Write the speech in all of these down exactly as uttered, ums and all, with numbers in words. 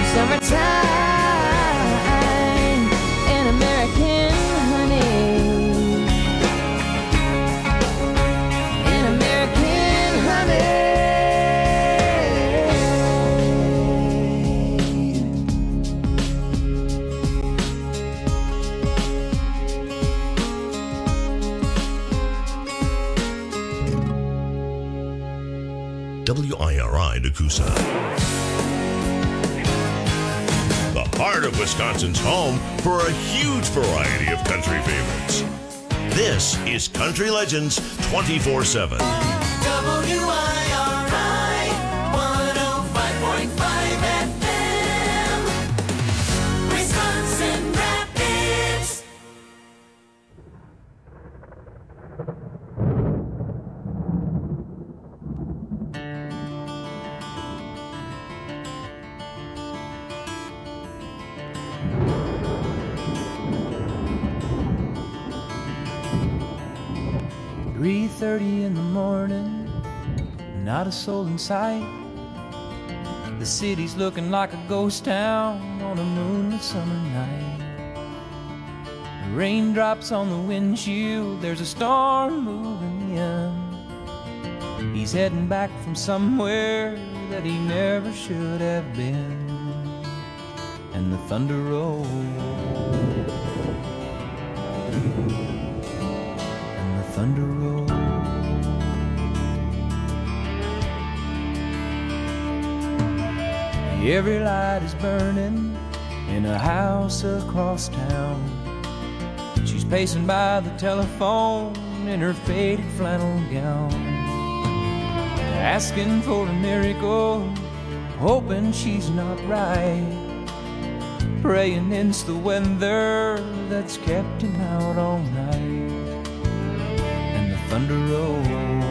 Summertime and American honey. And American honey. W I R I Nakusa. The heart of Wisconsin's home for a huge variety of country favorites. This is Country Legends twenty-four seven. W I R I one oh five point five F M, Wisconsin Rapids. three thirty in the morning, not a soul in sight. The city's looking like a ghost town on a moonlit summer night. Raindrops on the windshield, there's a storm moving in. He's heading back from somewhere that he never should have been. And the thunder rolls, and the thunder rolls. Every light is burning in a house across town. She's pacing by the telephone in her faded flannel gown, asking for a miracle, hoping she's not right, praying it's the weather that's kept him out all night. And the thunder rolls,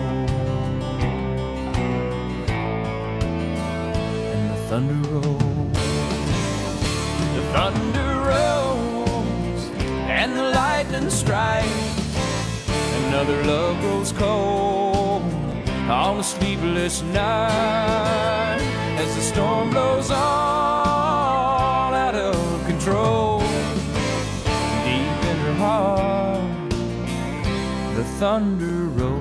and the thunder rolls, the thunder rolls, and the lightning strikes. Another love grows cold on a sleepless night as the storm blows on out of control. Deep in her heart, the thunder rolls.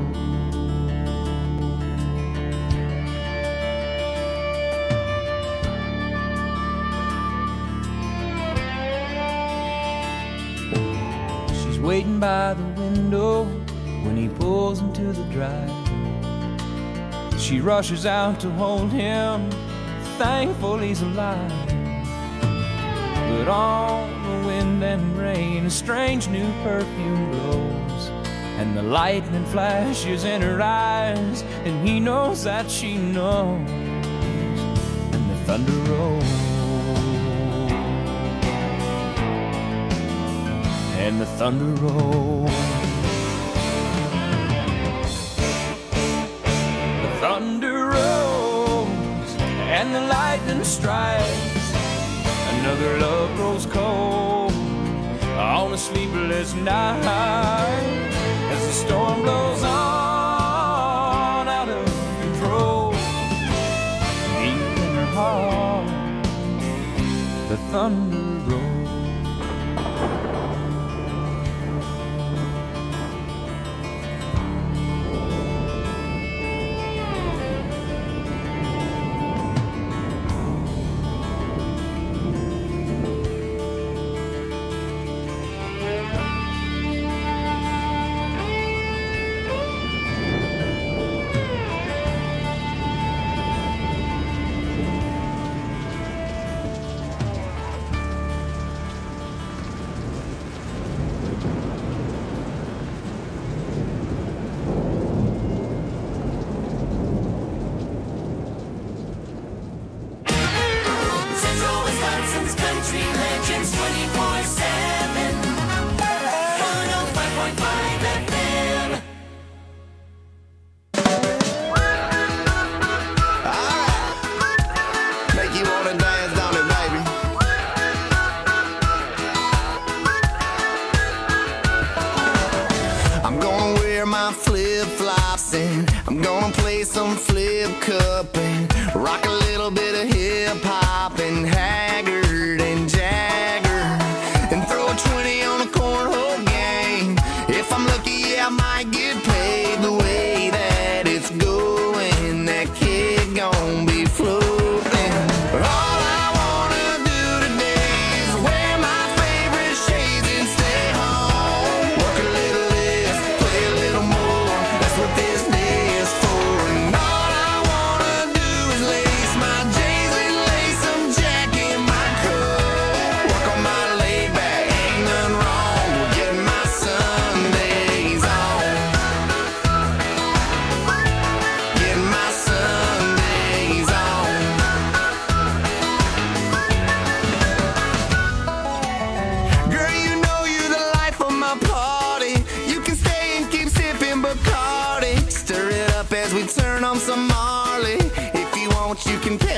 She's waiting by the window when he pulls into the drive. She rushes out to hold him, thankful he's alive. But on the wind and rain, a strange new perfume blows, and the lightning flashes in her eyes, and he knows that she knows. And the thunder rolls, and the thunder rolls. The thunder rolls, and the lightning strikes. Another love grows cold on a sleepless night as the storm blows on out of control. Deep in her heart, the thunder rolls.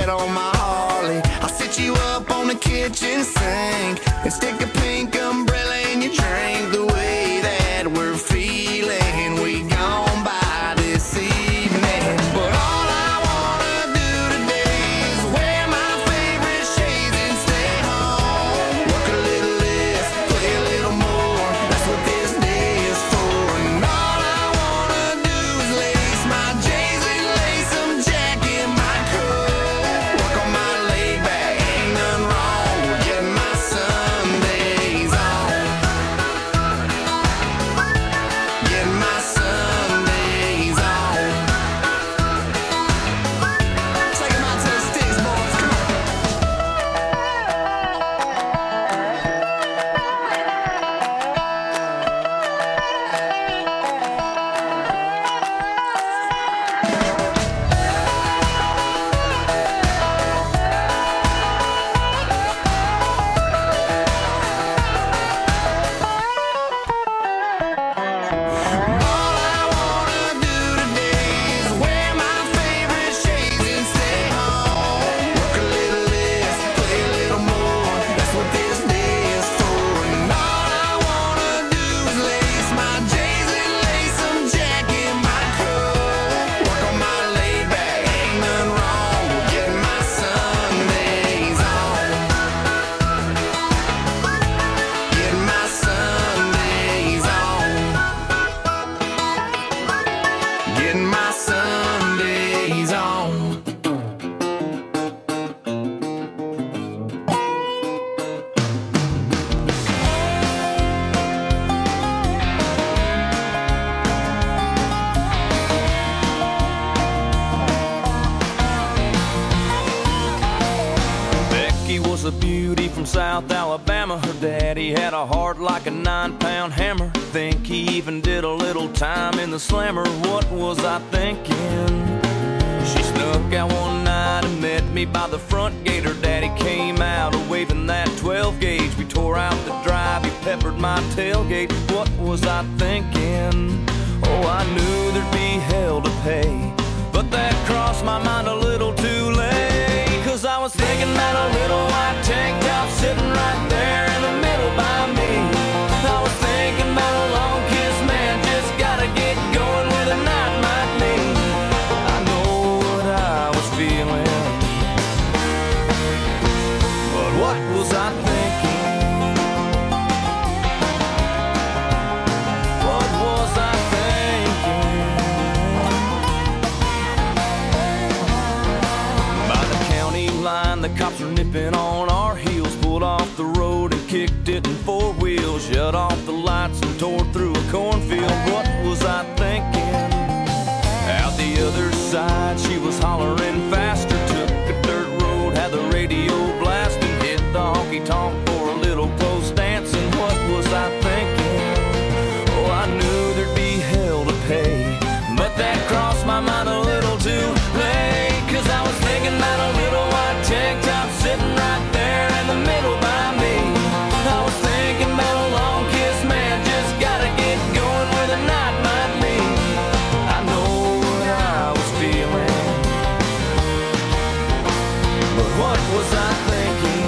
bed on my Harley. I'll sit you up on the kitchen sink and stick a pink umbrella in your drink. The way that we're feeling, we gone by this evening. But all I wanna do today is wear my favorite shades and stay home. Work a little less, play a little more. That's what this day is for. And all I wanna do is lace my J's and lace some Jack in my coat. Work on my laid back, ain't nothing wrong with getting my Sundays on. Getting my Sundays on. Take 'em out to the sticks, boys. Come on. All I wanna do today is wear my favorite shades and stay home. Work a little less, play a little more. That's what this day is for. And all I wanna do is lace my J's and lace some Jack in my coat. Work on my laid back, ain't nothing wrong with getting my Sundays on. Getting my Sundays on. Getting my Sundays on. Becky was a beauty from South Alabama. Her daddy had a heart like a nine-pound hammer. Think he even did a little time in the slammer. What was I thinking? She snuck out one night and met me by the front gate. Her daddy came out waving that twelve gauge. We tore out the drive, he peppered my tailgate. What was I thinking? Oh, I knew there'd be hell to pay, but that crossed my mind a little too late. Cause I was thinking about a little white tank top sitting right there in the middle by me. I was thinking about a long kiss, man, just gotta get going where the night might lead. I know what I was feeling, but what was I thinking? What was I thinking? By the county line, the cops were nipping on our heels. Pulled off the road and kicked it in four wheels. Shut off the lights and tore through a cornfield. What was I thinking? Out the other side, she was hollering faster. Took a dirt road, had the radio blasting. Hit the honky-tonk for a little close dancing. What was I thinking? Oh, I knew there'd be hell to pay, but that crossed my mind a little too late. Cause I was thinking about a little white tank top sitting right there in the middle by me. I was thinking about a long kiss, man, just gotta get going where the night might lead. I know what I was feeling, but what was I thinking?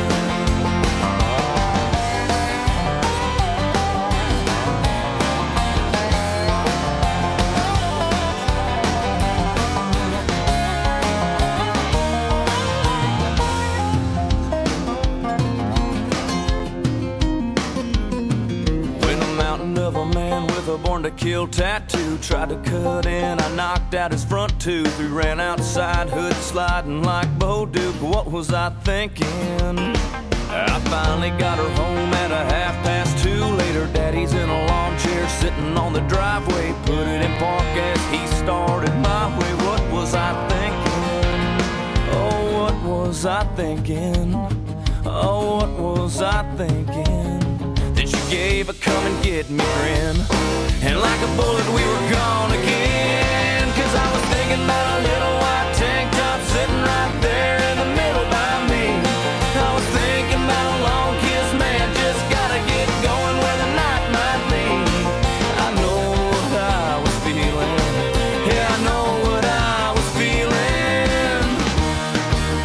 When a mountain of a man with a born to kill tattoo tried to cut in, I knocked out his front tooth. We ran outside, hood sliding like Bo Duke. What was I thinking? I finally got her home at a half past two. Later, daddy's in a lawn chair sitting on the driveway. Put it in park as he started my way. What was I thinking? Oh, what was I thinking? Oh, what was I thinking? Then she gave a come and get me grin, and like a bullet we were gone again. Cause I was thinking about a little white tank top sitting right there in the middle by me. I was thinking about a long kiss, man, just gotta get going where the night might lead. I know what I was feeling, yeah, I know what I was feeling.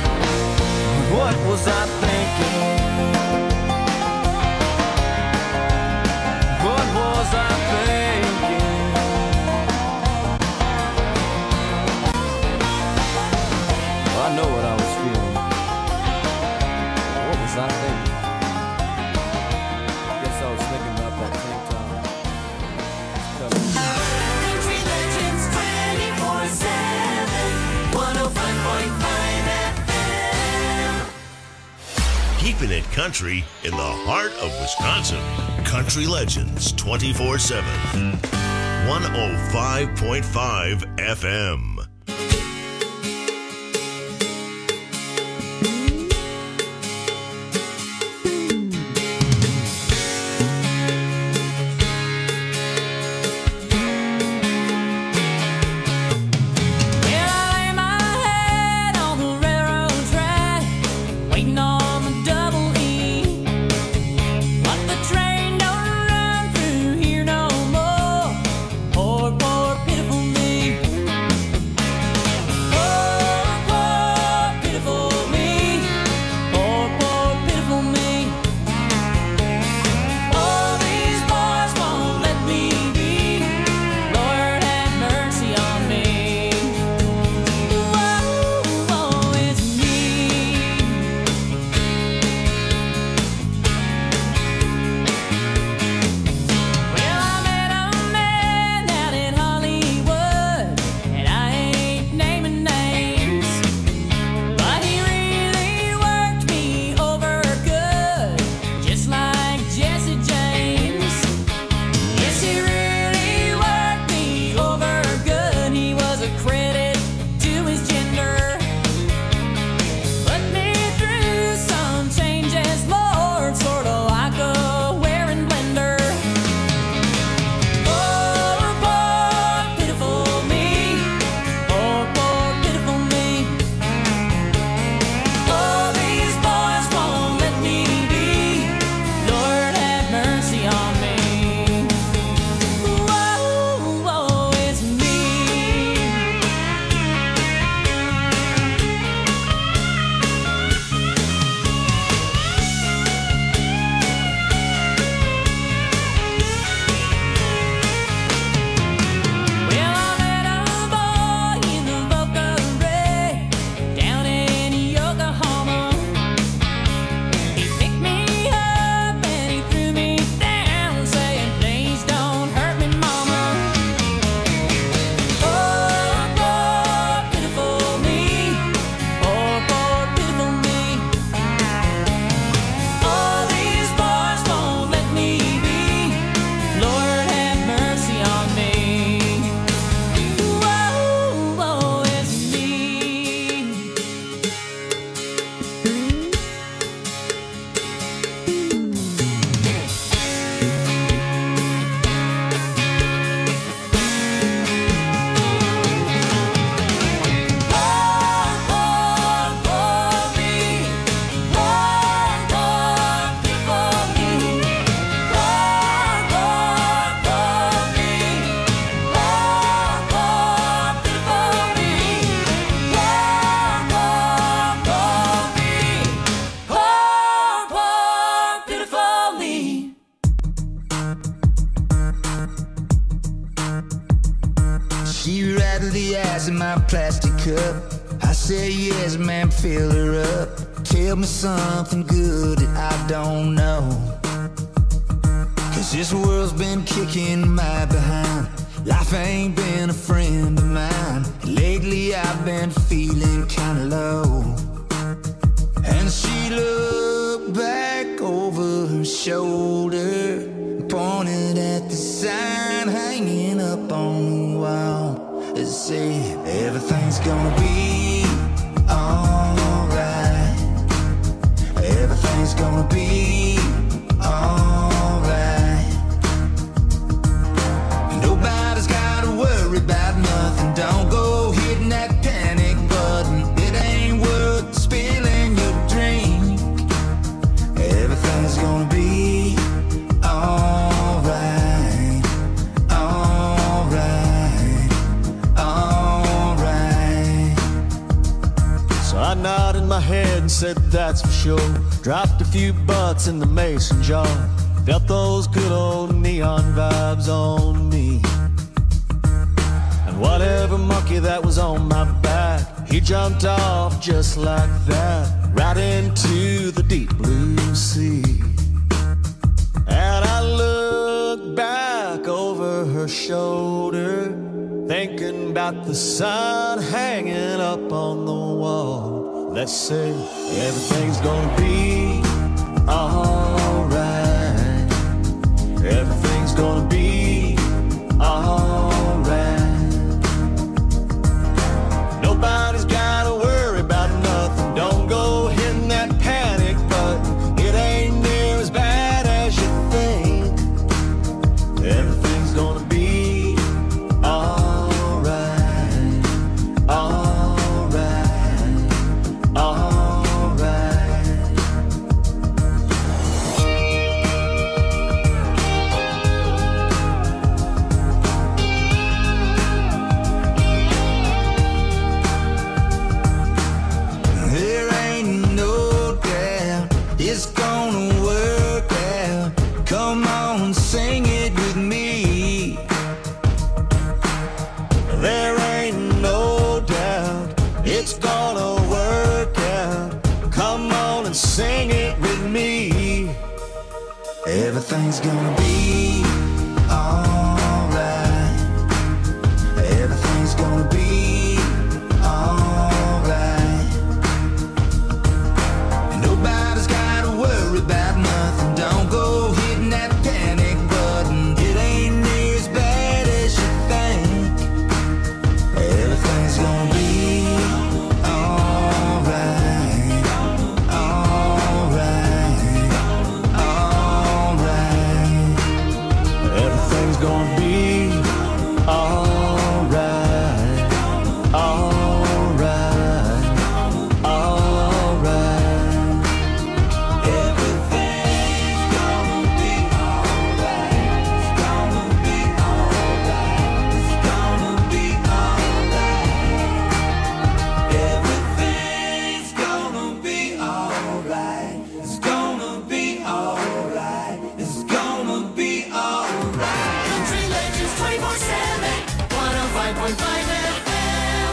keeping it country in the heart of Wisconsin. Country Legends twenty-four seven. one oh five point five F M. Plastic cup. I say yes, man, fill her up. Tell me something good that I don't know. Cause this world's been kicking my behind. Life ain't been a friend of mine. Lately I've been feeling kinda low. And she looked back over her shoulder, pointed at the sign hanging up on the wall. It said, everything's gonna be alright. Everything's gonna be alright. Nobody's gotta worry about nothing. Don't go hitting that panic button. It ain't worth spilling your drink. Everything's gonna be alright. I nodded my head and said that's for sure. Dropped a few butts in the mason jar. Felt those good old neon vibes on me. And whatever monkey that was on my back, he jumped off just like that, right into the deep blue sea. And I looked back over her shoulder, thinking about the sign hanging up on the wall that said, everything's gonna be sing it with me. Everything's gonna be alright. Everything's gonna be alright. Nobody's gotta worry about nothing. Don't go hitting that panic button. It ain't near as bad as you think. Everything's gonna be alright. Alright. Alright. Everything's gonna be alright. Alright. Alright. Everything's gonna be alright. It's gonna be alright. It's gonna be alright. Everything's gonna be alright. It's gonna be alright. It's gonna be alright. Country Legends twenty-four seven, one oh five point five F M.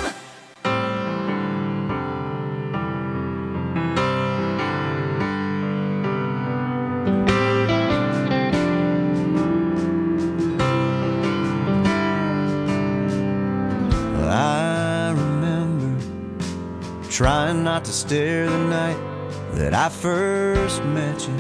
I remember trying not to stare the night that I first met you.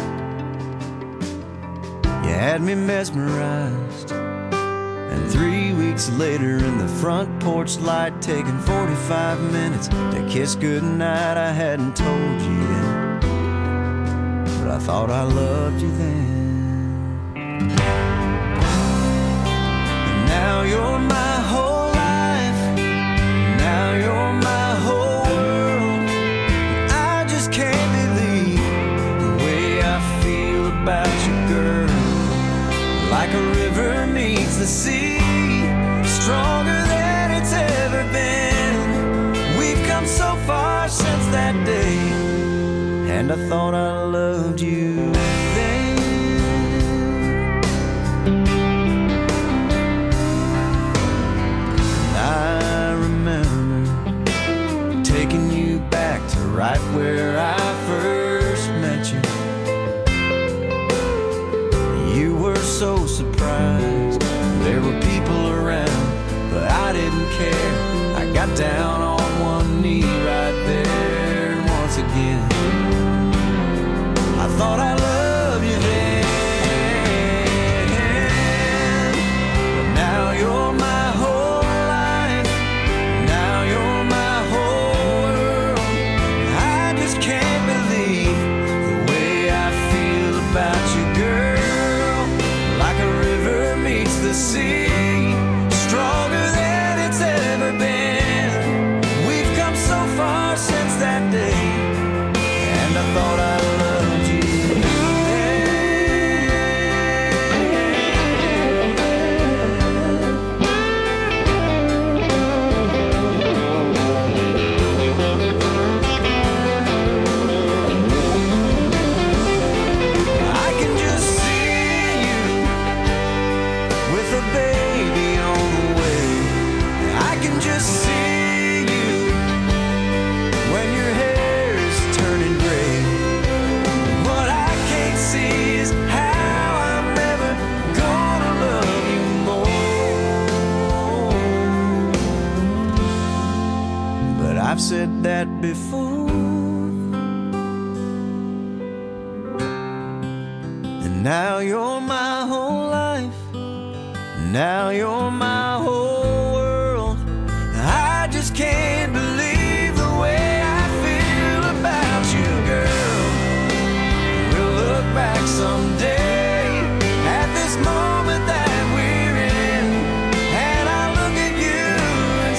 You had me mesmerized, and three weeks later in the front porch light, taking forty-five minutes to kiss goodnight. I hadn't told you yet, but I thought I loved you then. And now you're my whole life. Now you're my whole world. I just can't believe the way I feel about you, girl. Like a river meets the sea, stronger than it's ever been. We've come so far since that day, and I thought I loved you then. And I remember taking you back to right where I first met you. You were so surprised there were people around, but I didn't care. I got down on one knee right there, and once again I thought I loved you then. But now you're my whole life. Now you're my whole world. I just can't believe the way I feel about you, girl. Like a river meets the sea, stronger than it's ever been. We've come so far since that day, and I thought I loved you I can just see you with a baby on the way. I can just see you when your hair's turning gray. What I can't see is how I'm never gonna love you more. But I've said that before. And now you're my whole life. Now you're my whole world. I just can't believe the way I feel about you, girl. We'll look back someday at this moment that we're in, and I'll look at you and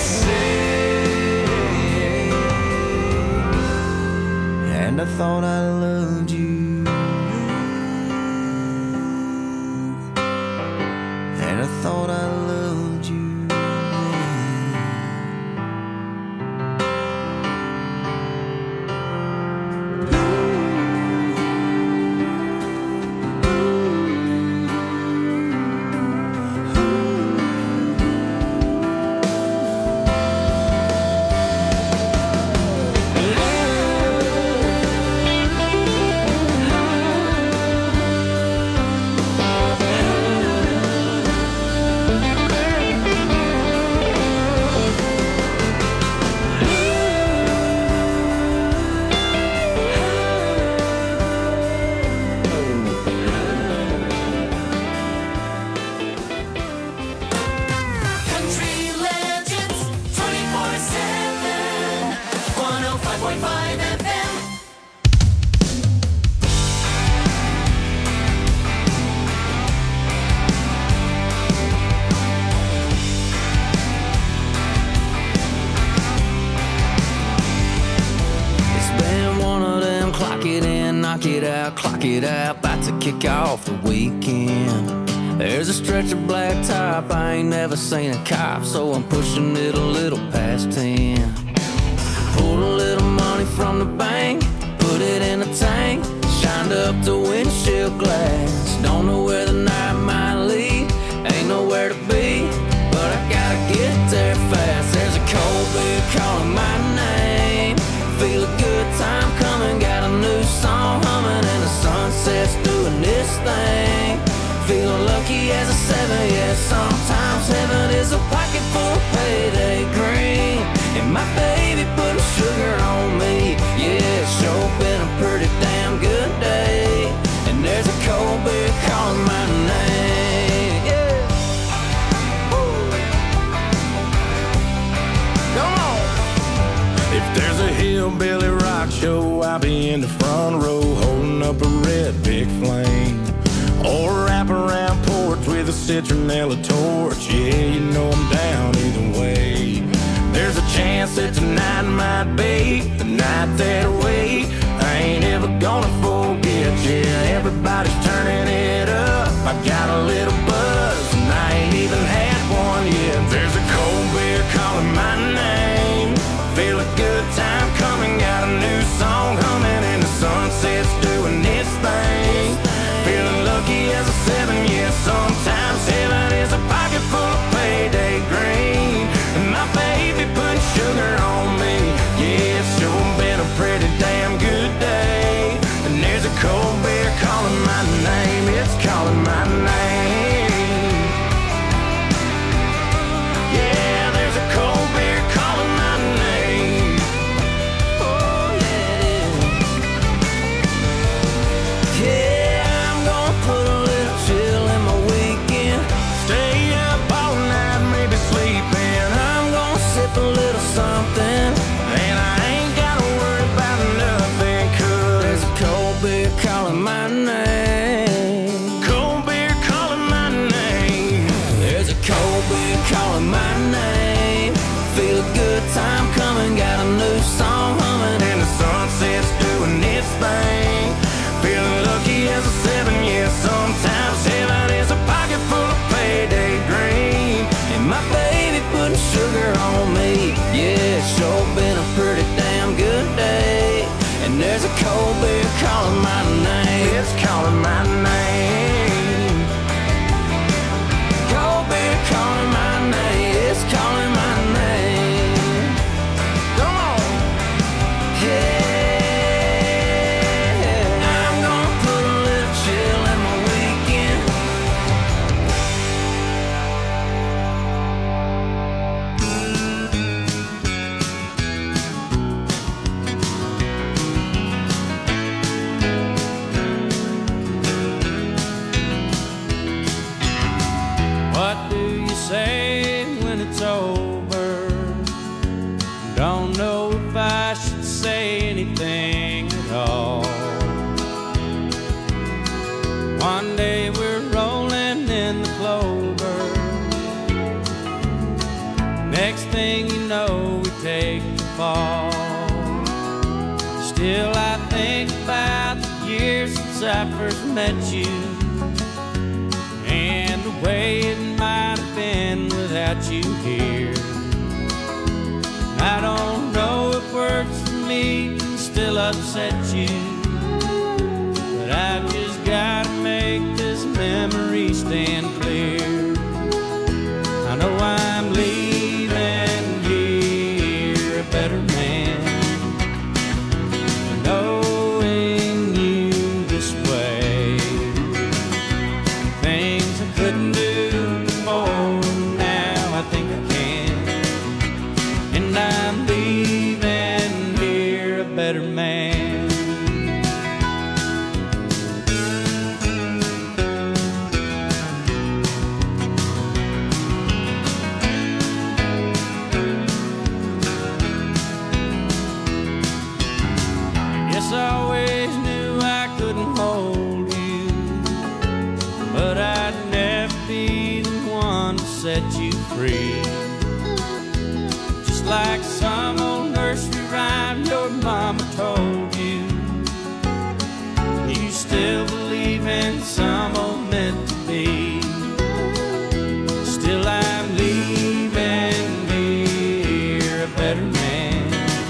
say, and I thought I loved you. And I thought I loved you. Lock it in, knock it out, clock it out, about to kick off the weekend. There's a stretch of black top, I ain't never seen a cop, so I'm pushing it a little past ten. Pulled a little money from the bank, put it in a tank, shined up the windshield glass. Don't know where the night might lead, ain't nowhere to be, but I gotta get there fast. There's a cold beer calling my name, feel a good time coming, got a new song humming, and the sunset's doing this thing. Feeling lucky as a seven, yeah, sometimes heaven is a pocket full of payday green, and my baby putting sugar on me, yeah, it's sure been a pretty damn good day, and there's a cold beer calling my name, yeah. Woo. Come on. If there's a hillbilly rock show, I'll be in the front row holding up a red big flame. Or wrap around porch with a citronella torch. Yeah, you know I'm down either way. There's a chance that tonight might be the night that I wait. I ain't ever gonna forget. Yeah, everybody's turning it up. I got a little buzz and I ain't even had one yet. There's a cold beer calling my name, feel a good time coming, got a new song humming, and the sunset's doing its thing. Feeling lucky as a seven, yeah, sometimes heaven is a pocket full of payday green, and my baby put sugar on me, yeah, it's sure been a pretty damn good day, and there's a cold beer calling my name, it's calling my name, yeah, there's a cold beer calling my name, oh yeah, yeah. Put a little chill in my weekend, stay up all night, maybe sleeping. I'm gonna sip a little something, and I ain't gotta worry about nothing, cause there's a cold beer calling my name. Cold beer calling my name. There's a cold beer calling my name. Feel a good time coming, got a new song humming, and the sunset's doing its thing. Feeling lucky as a seven, yeah, sometimes heaven is a pocket full of payday green, and my baby putting sugar on me, yeah, it's sure been a pretty damn good day, and there's a cold beer calling my name, it's calling my name, cold beer calling my name, it's calling my name, come on, yeah. Say when it's over, don't know if I should say anything at all. One day we're rolling in the clover, next thing you know we take the fall. Still I think about the years since I first met you, and the way it might have been without you here. I don't know if words for me can still upset you, but I've just gotta make this memory stand clear. I know I'm leaving here a better man, knowing you this way. Things I couldn't do before, now I think I can, and I'm leaving here a better man. still believe in some old meant to be. Still I'm leaving here a better man,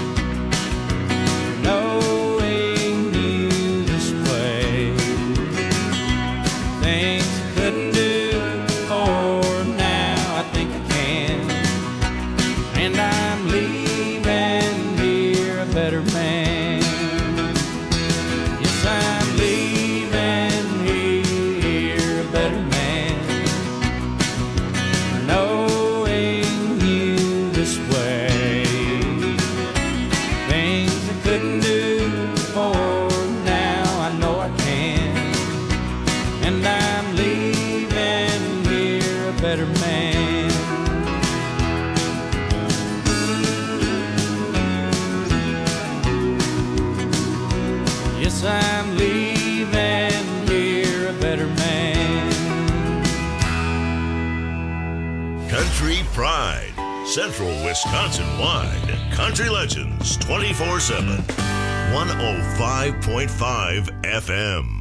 knowing you this way. Things I couldn't do before, now I think I can. And I'm leaving here a better man. Yes, I'm leaving here a better man, knowing you this way. Things I couldn't do before, now I know I can. And I'm leaving here a better man. Yes, I'm leaving here a better man. Country Pride, Central Wisconsin wide. Country Legends twenty-four seven. one oh five point five F M.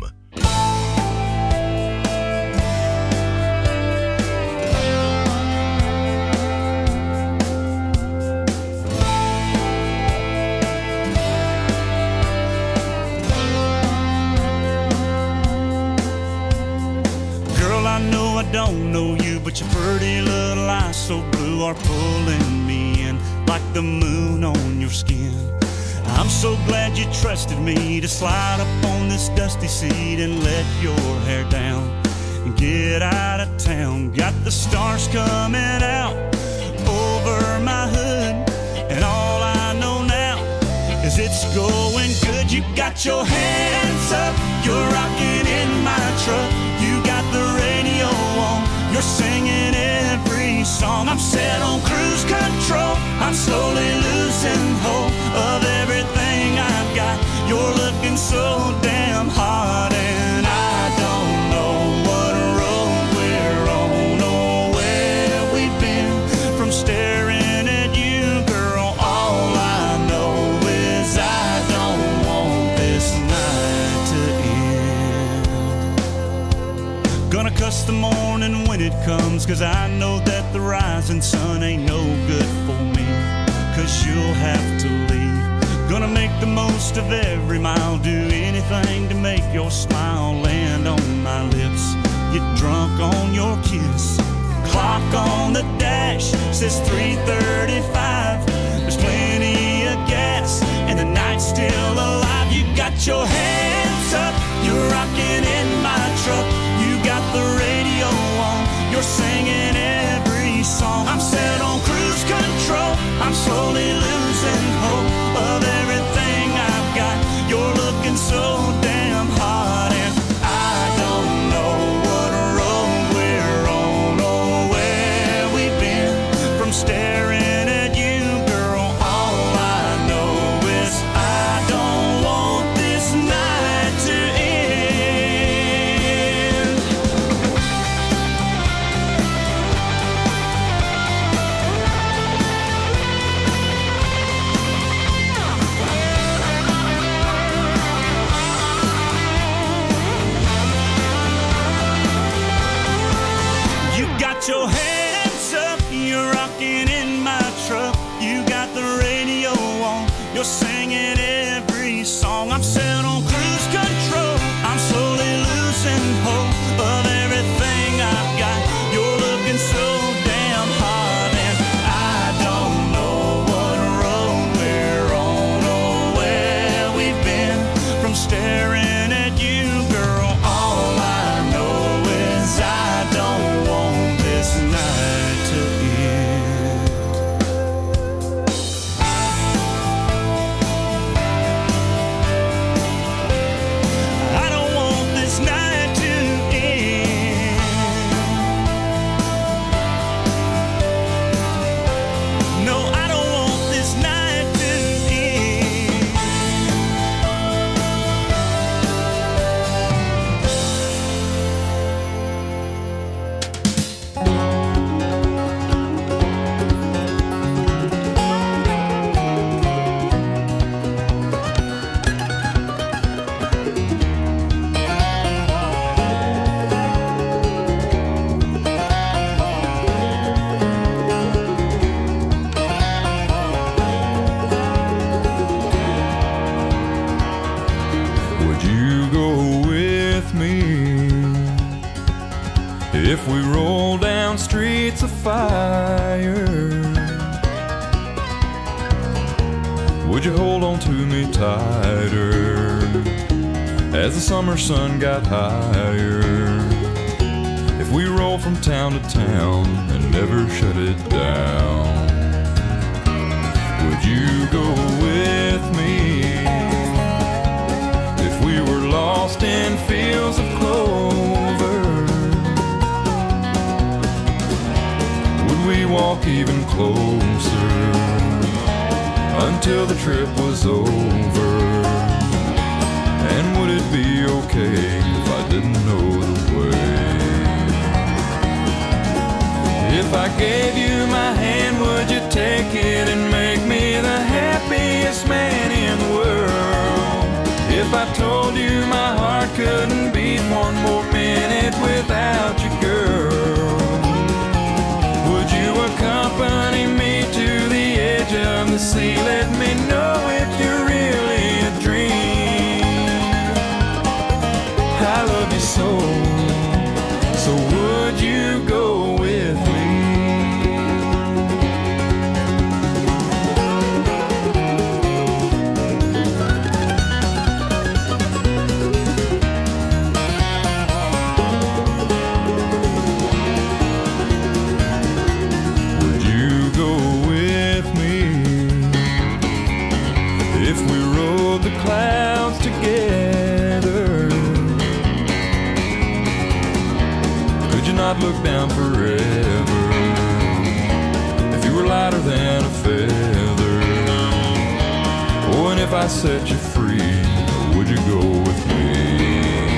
Girl, I know I don't know you, but your pretty little eyes so blue are pulling me in like the moon on your skin. I'm so glad you trusted me to slide up on this dusty seat and let your hair down and get out of town. Got the stars coming out over my hood, and all I know now is it's going good. You got your hands up, you're rocking in my truck. You got the radio on, you're singing every song. I'm set on cruise control, I'm slowly losing hope of everything I've got. You're looking so damn hot, and I don't know what road we're on or where we've been from staring at you, girl. All I know is I don't want this night to end. Gonna cuss the morning when it comes, 'cause I know that the rising sun ain't no good for me, 'cause you'll have to leave. Gonna make the most of every mile, do anything to make your smile land on my lips. Get drunk on your kiss. Clock on the dash says three thirty-five. There's plenty of gas and the night's still alive. You got your hands up, you're rocking in my truck. You got the radio on, you're singing every song. I'm set on cruise control, I'm slowly losing hope of everything I've got. You're looking so damn hot, and I don't know what road we're on or where we've been from staring at you, girl. All I know is I don't want this night to end. you go with me if we roll down streets of fire? Would you hold on to me tighter as the summer sun got higher? If we roll from town to town and never shut it down, would you go with me if we were lost in fields of clover? Would we walk even closer until the trip was over? And would it be okay if I didn't know the way? If I gave you my hand, would you take it and make me the happiest man in the world? If I told you my heart couldn't beat one more minute without you, girl, would you accompany me to the edge of the sea? Let me know if you're really a dream. I love you so, so would you go with me? Would you go with me if we rode the clouds together? Could you not look down forever if you were lighter than a feather? Oh, and if I set you free, would you go with me?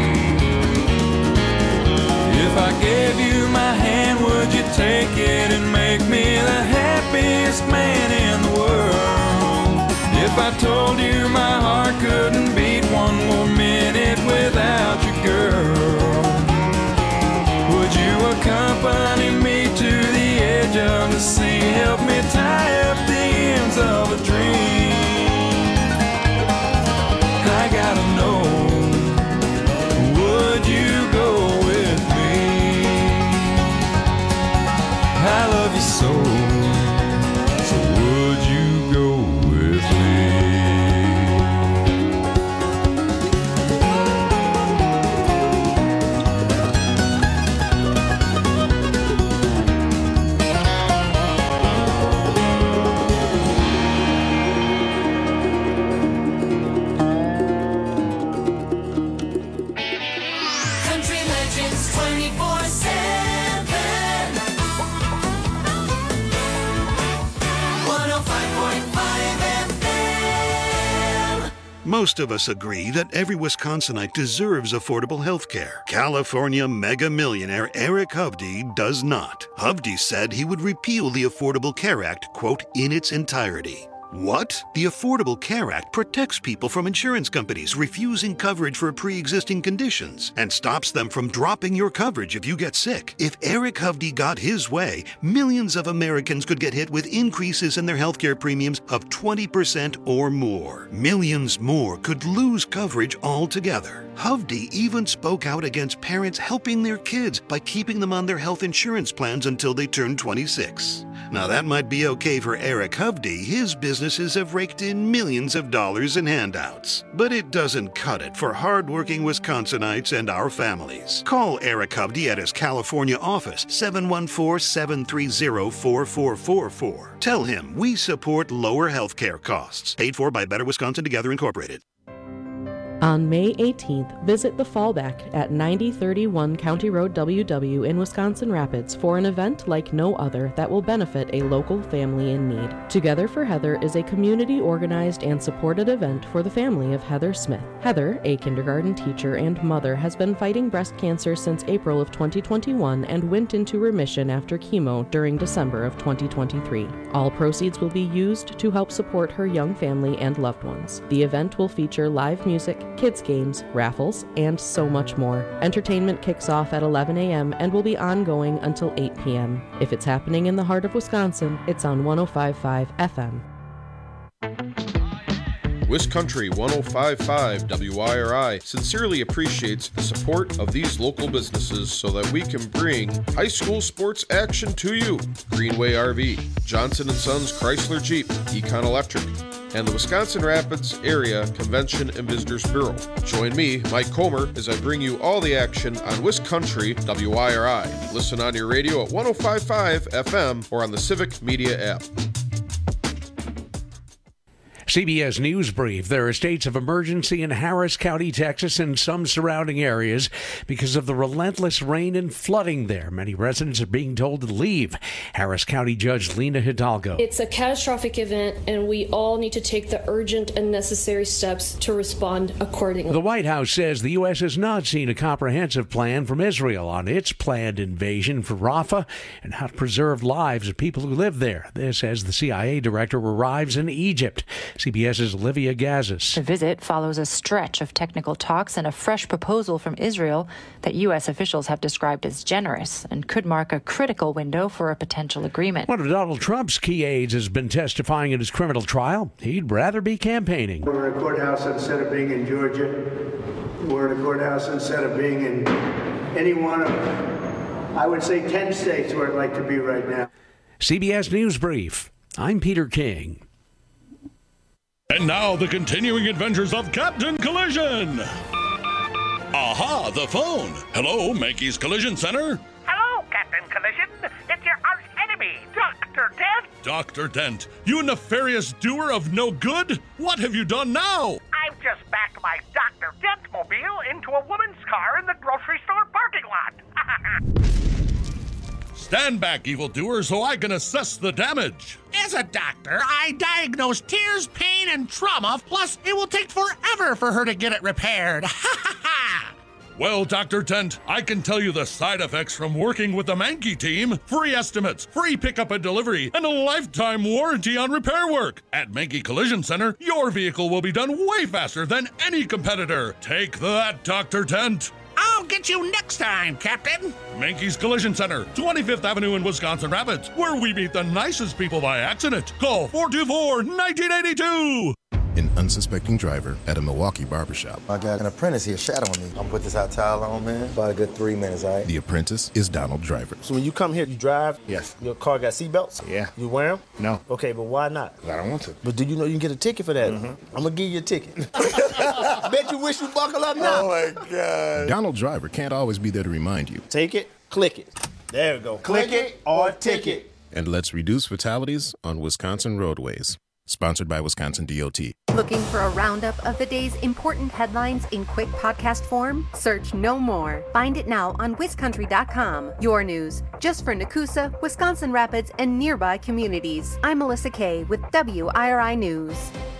If I gave you my hand, would you take it and make me the happiest man in the world? If I told you my heart couldn't beat one more minute without you, girl, would you accompany me to the edge of the sea? Help me tie up the ends of a dream. I gotta know, would you go with me? I love you so, so would you go with me? Country Legends twenty-four seven. one oh five point five F M. Most of us agree that every Wisconsinite deserves affordable health care. California mega millionaire Eric Hovde does not. Hovde said he would repeal the Affordable Care Act, quote, in its entirety. What? The Affordable Care Act protects people from insurance companies refusing coverage for pre-existing conditions and stops them from dropping your coverage if you get sick. If Eric Hovde got his way, millions of Americans could get hit with increases in their healthcare premiums of twenty percent or more. Millions more could lose coverage altogether. Hovde even spoke out against parents helping their kids by keeping them on their health insurance plans until they turn twenty-six. Now that might be okay for Eric Hovde. His businesses have raked in millions of dollars in handouts. But it doesn't cut it for hardworking Wisconsinites and our families. Call Eric Hovde at his California office, seven one four, seven three zero, four four four four. Tell him we support lower health care costs. Paid for by Better Wisconsin Together Incorporated. On May eighteenth, visit The Fallback at ninety thirty-one County Road W W in Wisconsin Rapids for an event like no other that will benefit a local family in need. Together for Heather is a community-organized and supported event for the family of Heather Smith. Heather, a kindergarten teacher and mother, has been fighting breast cancer since April of twenty twenty-one and went into remission after chemo during December of twenty twenty-three. All proceeds will be used to help support her young family and loved ones. The event will feature live music, kids games, raffles, and so much more. Entertainment kicks off at eleven a.m. and will be ongoing until eight p.m. If it's happening in the heart of Wisconsin, it's on one oh five point five F M. Wiscountry one oh five point five W I R I sincerely appreciates the support of these local businesses so that we can bring high school sports action to you. Greenway R V, Johnson and Sons Chrysler Jeep, Econ Electric, and the Wisconsin Rapids Area Convention and Visitors Bureau. Join me, Mike Comer, as I bring you all the action on Wiscountry W I R I. Listen on your radio at one oh five point five F M or on the Civic Media app. C B S News Brief. There are states of emergency in Harris County, Texas, and some surrounding areas because of the relentless rain and flooding there. Many residents are being told to leave. Harris County Judge Lena Hidalgo. It's a catastrophic event, and we all need to take the urgent and necessary steps to respond accordingly. The White House says the U S has not seen a comprehensive plan from Israel on its planned invasion for Rafah and how to preserve lives of people who live there. This as the C I A director arrives in Egypt. CBS's Olivia Gazis. The visit follows a stretch of technical talks and a fresh proposal from Israel that U S officials have described as generous and could mark a critical window for a potential agreement. One of Donald Trump's key aides has been testifying in his criminal trial. He'd rather be campaigning. We're in a courthouse instead of being in Georgia. We're in a courthouse instead of being in any one of, I would say, ten states where I'd like to be right now. C B S News Brief. I'm Peter King. And now the continuing adventures of Captain Collision. Aha, the phone. Hello, Mankey's Collision Center. Hello, Captain Collision. It's your arch enemy, Doctor Dent. Doctor Dent, you nefarious doer of no good. What have you done now? I've just backed my Doctor Dent mobile into a woman's car in the grocery store parking lot. Stand back, evildoer, so I can assess the damage. As a doctor, I diagnose tears, pain, and trauma, plus it will take forever for her to get it repaired. Well, Doctor Dent, I can tell you the side effects from working with the Mankey team. Free estimates, free pickup and delivery, and a lifetime warranty on repair work. At Mankey Collision Center, your vehicle will be done way faster than any competitor. Take that, Doctor Dent. I'll get you next time, Captain. Mankey's Collision Center, twenty-fifth Avenue in Wisconsin Rapids, where we meet the nicest people by accident. Call four two four, one nine eight two. An unsuspecting driver at a Milwaukee barbershop. I got an apprentice here shadowing me. I'm gonna put this hot towel on, man. About a good three minutes, all right? The apprentice is Donald Driver. So when you come here, you drive? Yes. Your car got seatbelts? Yeah. You wear them? No. Okay, but why not? I don't want to. But do you know you can get a ticket for that? Mm-hmm. I'm gonna give you a ticket. Bet you wish you buckle up now. Oh my God. Donald Driver can't always be there to remind you. Take it, click it. There we go. Click, click it or ticket. And let's reduce fatalities on Wisconsin roadways. Sponsored by Wisconsin D O T. Looking for a roundup of the day's important headlines in quick podcast form? Search No More. Find it now on Wiscountry dot com. Your news, just for Nakusa, Wisconsin Rapids, and nearby communities. I'm Melissa Kay with W I R I News.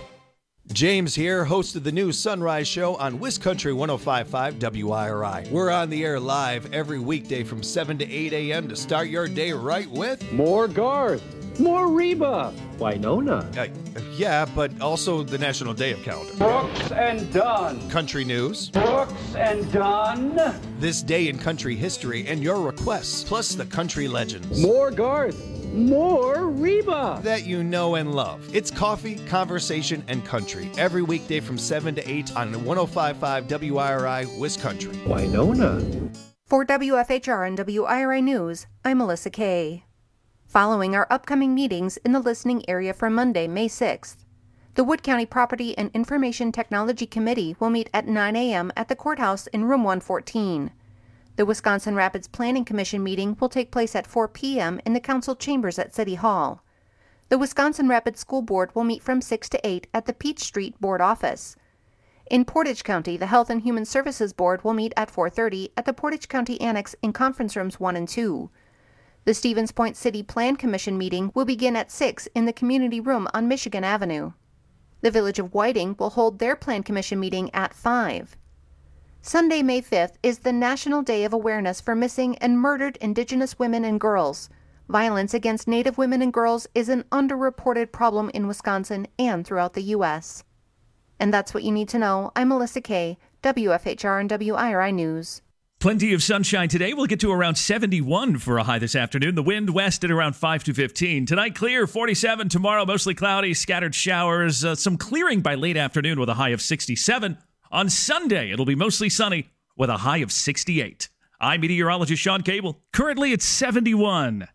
James here, host of the new Sunrise Show on Wiscountry one oh five point five W I R I. We're on the air live every weekday from seven to eight a.m. to start your day right with more Garth, more Reba, Winona. Uh, yeah, but also the National Day of Calendar. Brooks and Dunn. Country news. Brooks and Dunn. This day in country history and your requests, plus the country legends. More Garth. More Reba that you know and love. It's coffee, conversation, and country every weekday from seven to eight on one oh five point five W I R I Wiscountry. Winona. For W F H R and W I R I News, I'm Melissa Kay. Following our upcoming meetings in the listening area for Monday, May sixth, the Wood County Property and Information Technology Committee will meet at nine a.m. at the courthouse in room one fourteen. The Wisconsin Rapids Planning Commission meeting will take place at four p.m. in the council chambers at City Hall. The Wisconsin Rapids School Board will meet from six to eight at the Peach Street Board office. In Portage County, the Health and Human Services Board will meet at four thirty at the Portage County Annex in conference rooms one and two. The Stevens Point City Plan Commission meeting will begin at six in the community room on Michigan Avenue. The Village of Whiting will hold their Plan Commission meeting at five. Sunday, May fifth is the National Day of Awareness for Missing and Murdered Indigenous Women and Girls. Violence against Native women and girls is an underreported problem in Wisconsin and throughout the U S And that's what you need to know. I'm Melissa Kay, W F H R and W I R I News. Plenty of sunshine today. We'll get to around seventy-one for a high this afternoon. The wind west at around five to fifteen. Tonight, clear, forty-seven. Tomorrow, mostly cloudy, scattered showers. Uh, some clearing by late afternoon with a high of sixty-seven. On Sunday, it'll be mostly sunny with a high of sixty-eight. I'm meteorologist Sean Cable. Currently, it's seventy-one.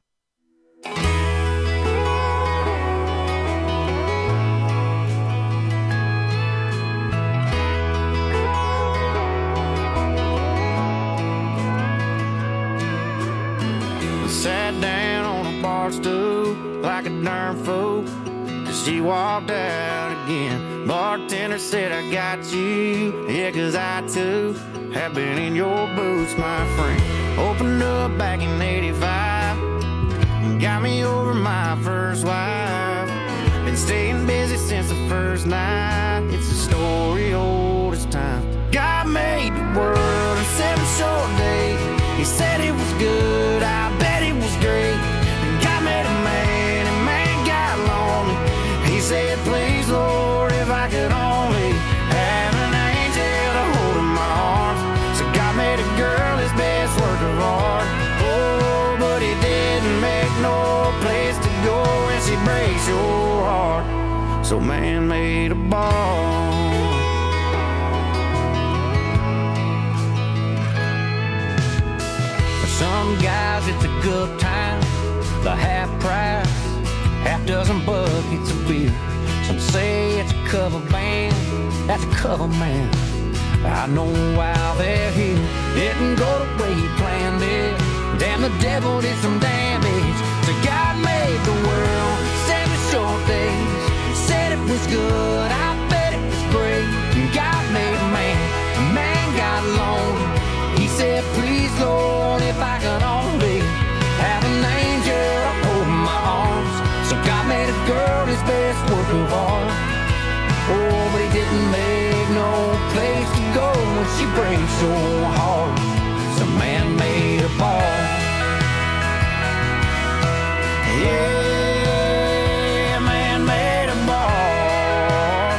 Sat down on a bar stool like a darn fool, 'cause she walked out again. Bartender said, I got you, yeah, 'cause I too have been in your boots, my friend. Opened up back in eighty-five and got me over my first wife. Been staying busy since the first night. It's a story old as time. God made the world in seven short days. He said it was good, I bet it was great. And God made a man, and man got lonely. He said, please, Lord, if I could only have an angel to hold in my arms. So God made a girl his best work of art. Oh, but he didn't make no place to go when she breaks your heart. So man made a ball. Some guys, it's a good time, the half price, half dozen buckets of beer. Some say it's a cover band, that's a cover man. I know why they're here. Didn't go the way he planned it. Damn, the devil did some damage. So God made the world seven short days. Said it was good, I bet it was great. And God made a man, a man got lonely. He said, please, Lord, if I could only have an angel to hold in my arms. So God made a girl his best work of art. Oh, but he didn't make no place to go when she breaks your heart. So man made a ball. Yeah, man made a ball.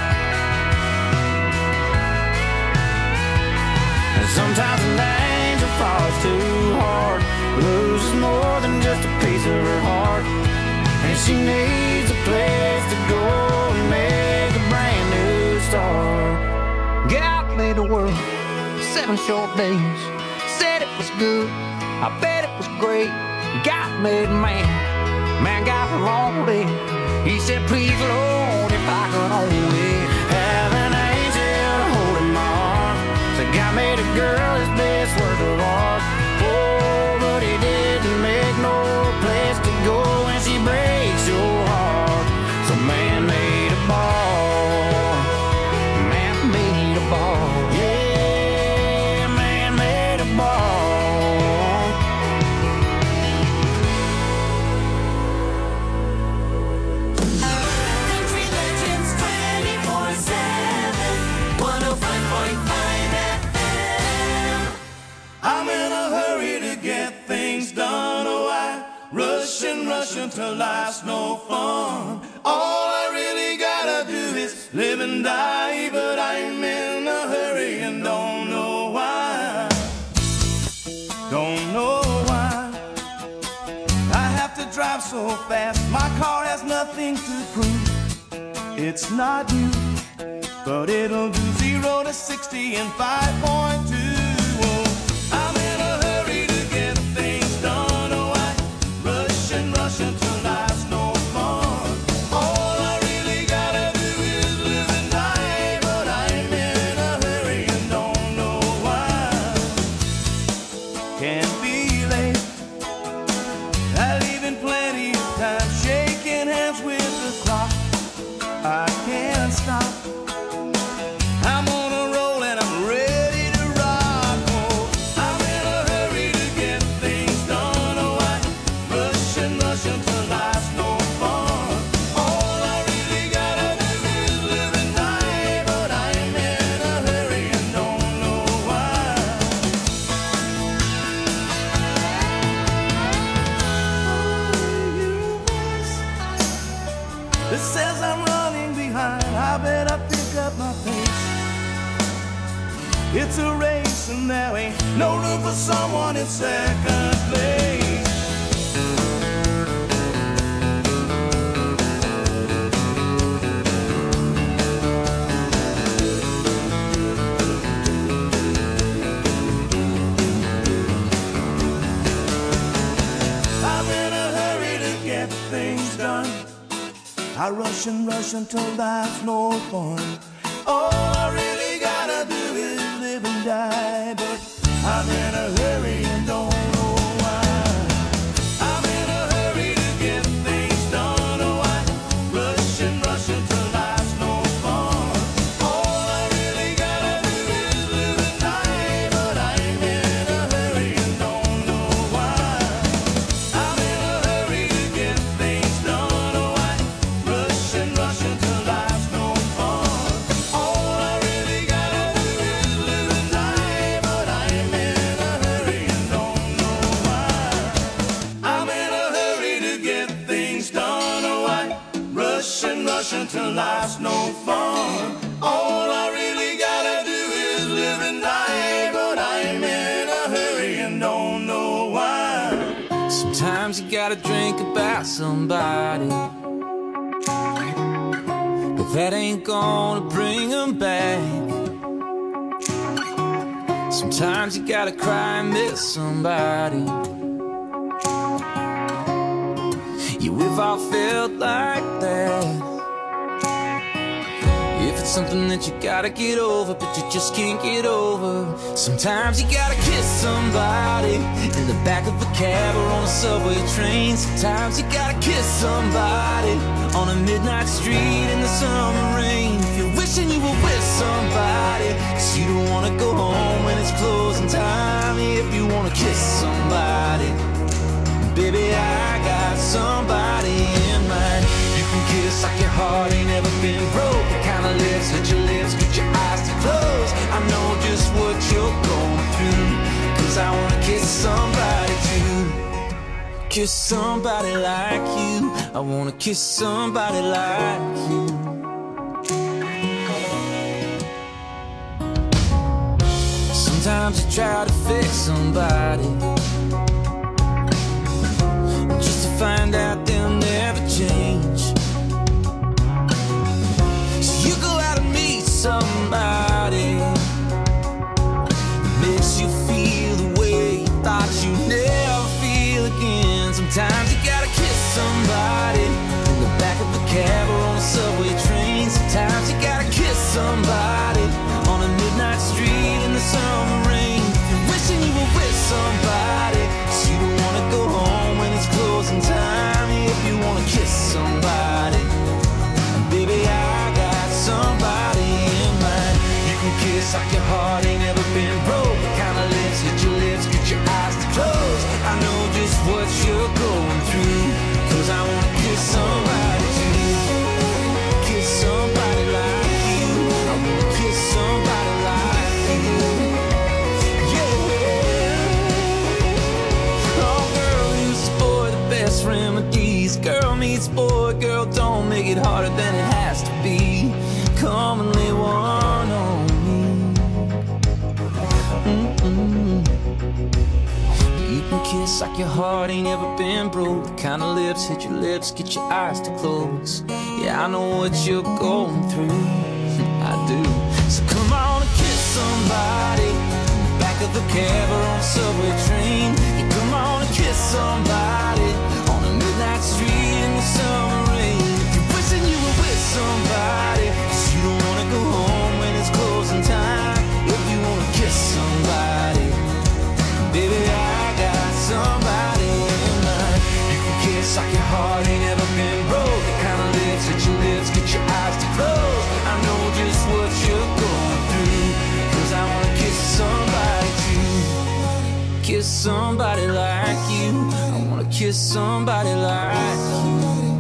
And sometimes an angel falls too hard, loses more than just a piece of her heart, and she needs a place to go and make a brand new start. God made the world seven short days. Said it was good, I bet it was great. God made man, man got lonely. He said, please, Lord, if I could only have an angel to hold in my arms. So God made a girl his best work of art. Oh, but he didn't make no place to go when she breaks your heart. So man made a ball. Man made a ball. Yeah, man made a ball. Country Legends twenty-four seven, one oh five point five F M. I'm in a hurry to get things done. Oh, I rush and rush until life's no fun. All I really gotta do is live and die, but I'm in a hurry and don't know why. Don't know why I have to drive so fast. My car has nothing to prove. It's not new, but it'll do zero to sixty in five point two. I'm in a hurry to get things done. Oh, I rush and rush until life's no fun. All I really gotta do is live and die, but I'm in a hurry and don't know why. Can't be late. I leave in plenty of time, shaking hands with the clock. I can't stop. I'm on a roll and I'm ready to rock. race, and there ain't no room for someone in second place. I'm in a hurry to get things done. I rush and rush until there's no fun. All I really gotta do is live and die, but I'm in a hurry and don't know why. I'm in a hurry to get things done. Oh, I rush and rush until there's no fun. All I really gotta do is live and die, but I'm in a hurry and don't know why. I'm in a hurry to get things done. Oh, I rush and rush until there's no fun. All I really gotta do is live and die, but I'm in a hurry and don't know why. I'm in a hurry to get things done. Oh, I rush and rush until life's no fun. All I really gotta do is live and die, but I'm in a hurry and don't know why. Sometimes you gotta drink about somebody, but that ain't gonna bring them back. Sometimes you gotta cry and miss somebody. Yeah, we've all felt like that. If it's something that you gotta get over, but you just can't get over. Sometimes you gotta kiss somebody in the back of a cab or on a subway train. Sometimes you gotta kiss somebody on a midnight street in the summer rain. If you're wishing you were with somebody, cause you don't wanna go home when it's closing time. If you wanna kiss somebody, baby, I got somebody in mind. You can kiss like your heart ain't never been broke. The kind of lips that your lips get your eyes to close. I know just what you're going through, cause I wanna kiss somebody too. Kiss somebody like you. I wanna kiss somebody like you. Sometimes you try to fix somebody just to find out they'll never change. So you go out and meet somebody that makes you feel the way you thought you'd never feel again. Sometimes you gotta kiss somebody in the back of a cab or on a subway train. Sometimes you gotta kiss somebody on a midnight street in the summer rain. If you're wishing you were with somebody, cause you don't wanna go home when it's closing time. If you wanna kiss somebody, baby, I got somebody in mind. You can kiss like your heart ain't never been broke. The kind of lips that your lips get your eyes to close. I know just what you're going through, cause I wanna kiss somebody too. Kiss somebody like you. I wanna kiss somebody like you. Remedies. Girl meets boy, girl, don't make it harder than it has to be. Come and lay one on me. Mm-mm. You can kiss like your heart ain't ever been broke. The kind of lips hit your lips, get your eyes to close. Yeah, I know what you're going through. I do. So come on and kiss somebody in the back of a cab or on a subway train. Yeah, come on and kiss somebody midnight street in the summer rain. If you're wishing you were with somebody, cause you don't wanna go home when it's closing time. If you wanna kiss somebody, baby, I got somebody in mind. You can kiss like your heart ain't ever been broke. The kind of lips that your lips get your eyes to close. I know just what you're going through, cause I wanna kiss somebody too. Kiss somebody like you. I wanna kiss somebody like you.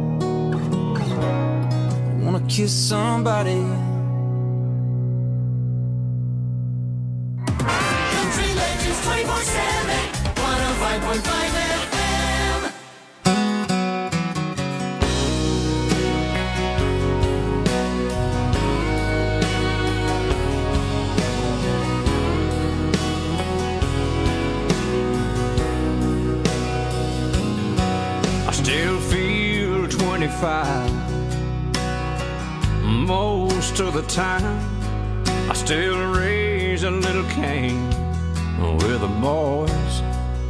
I wanna kiss somebody. Country Legends twenty-four seven, one oh five point five F M. twenty-five. Most of the time, I still raise a little Cain with the boys.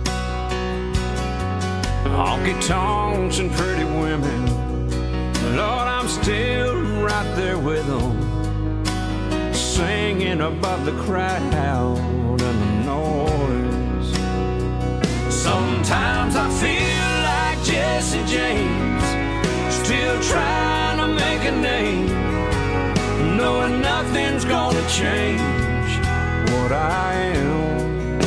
Honky tonks and pretty women, Lord, I'm still right there with them, singing above the crowd and the noise. Sometimes I feel like Jesse James, still trying to make a name, knowing nothing's gonna change what I am.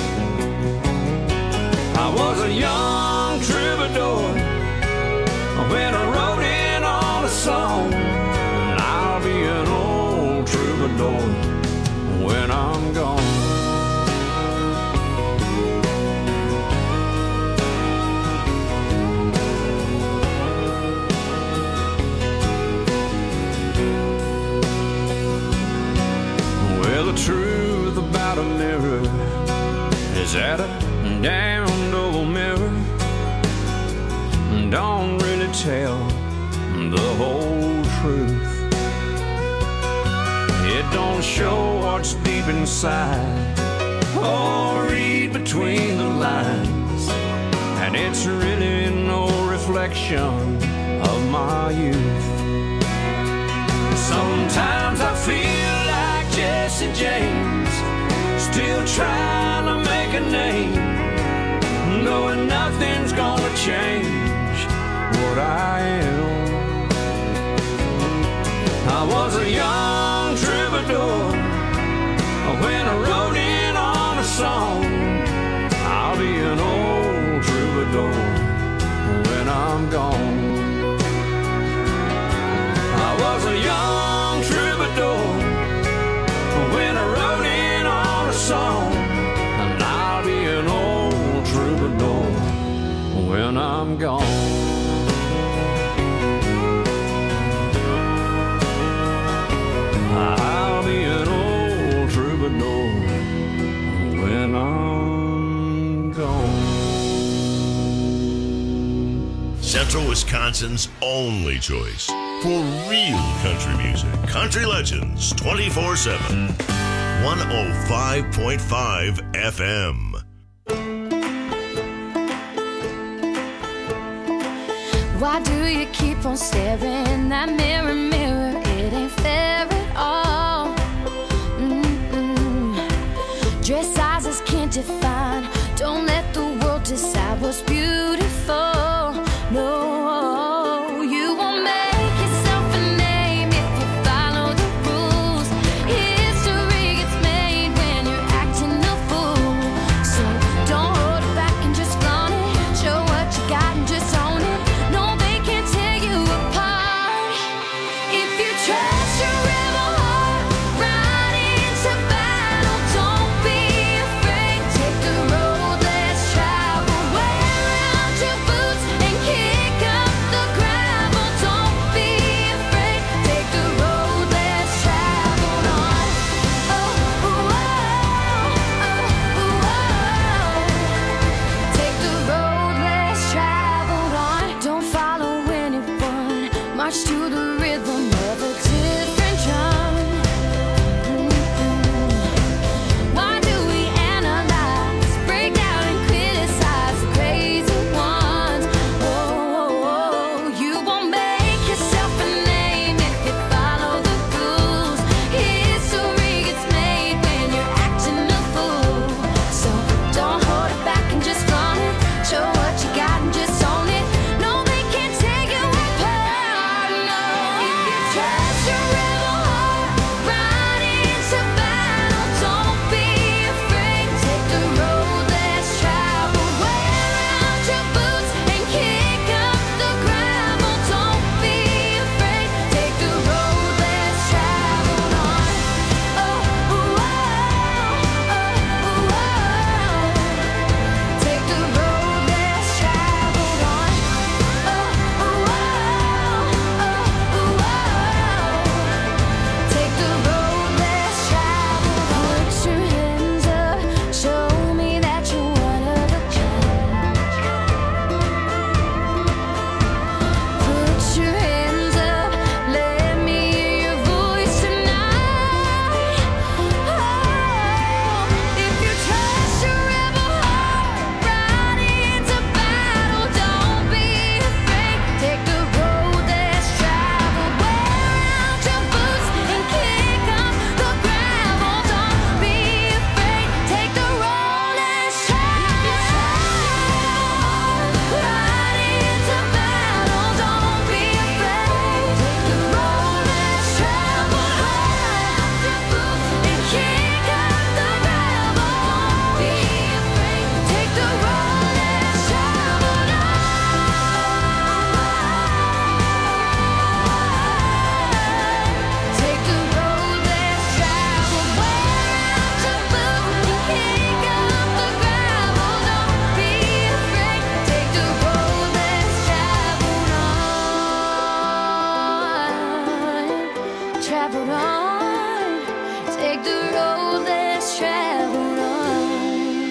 I was a young troubadour when I wrote in on a song, and I'll be an old troubadour when I'm gone. The truth about a mirror is that a damned old mirror don't really tell the whole truth. It don't show what's deep inside or read between the lines, and it's really no reflection of my youth. Sometimes I feel like Jesse James, still trying to make a name, knowing nothing's gonna change what I am. I was a young troubadour when I wrote in on a song. I'll be an old troubadour when I'm gone. I was a young troubadour when I wrote in on a song, and I'll be an old troubadour when I'm gone. I'll be an old troubadour when I'm gone. Central Wisconsin's only choice for real country music. Country Legends twenty-four seven. one oh five point five F M. Why do you keep on staring that mirror, mirror? It ain't fair at all. Mm-mm. Dress sizes can't define. Don't let the world decide what's beautiful. No, you won't make yourself a name if you follow the rules. History gets made when you're acting a fool. So don't hold it back and just flaunt it. Show what you got and just own it. No, they can't tear you apart. If you trust your rebel heart, ride into battle. Don't be afraid. Take the road less traveled. Wear out your boots and kick up the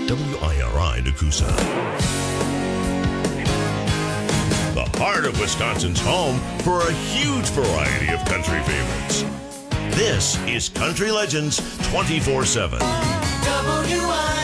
W I R I Nakusa. The heart of Wisconsin's home for a huge variety of country favorites. This is Country Legends twenty-four seven. W I